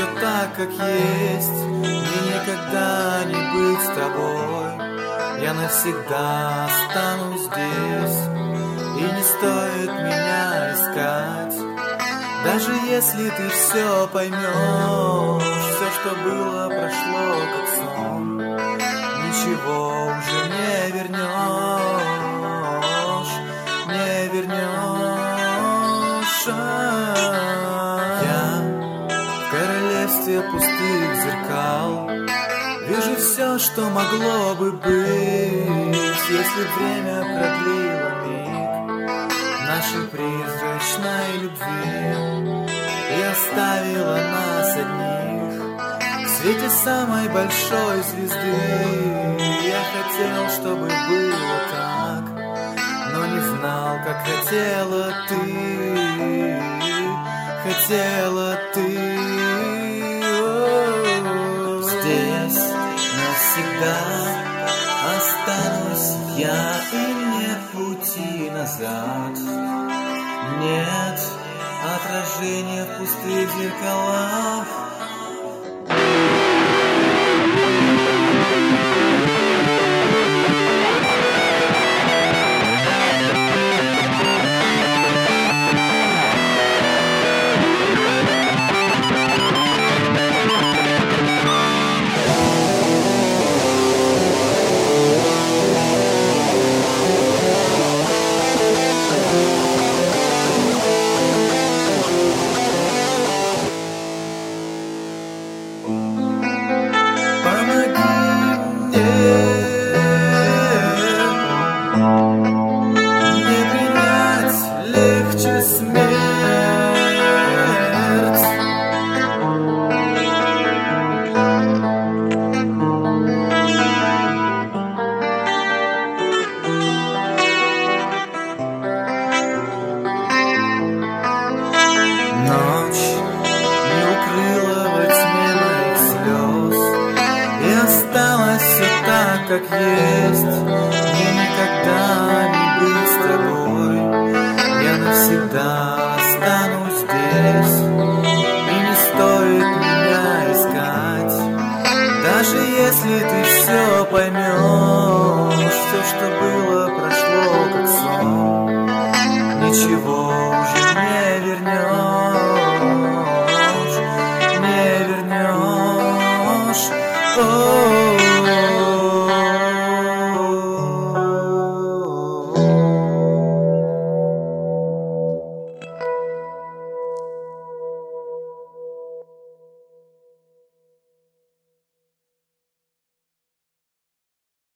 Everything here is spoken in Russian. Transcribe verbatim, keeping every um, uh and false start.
все так, как есть. Мне никогда не быть с тобой. Я навсегда останусь здесь, и не стоит меня искать. Даже если ты все поймешь, все, что было, прошло как сон. Ничего уже не вернешь, не вернешь. Я в королевстве пустых зеркал вижу все, что могло бы быть, если б время продлило миг нашей призрачной любви и оставила нас одних в свете самой большой звезды. Я хотел, чтобы было так, но не знал, как хотела ты, хотела ты. Здесь навсегда останусь я, и нет пути назад. Нет отражения в пустых зеркалах. Ночь не укрыла во тьме моих слез, и осталось все так, как есть. Мне никогда не быть с тобой. Я навсегда останусь здесь, и не стоит меня искать. Даже если ты все поймешь, все, что было, прошло как сон. Ничего уже не вернешь, не вернешь. Oh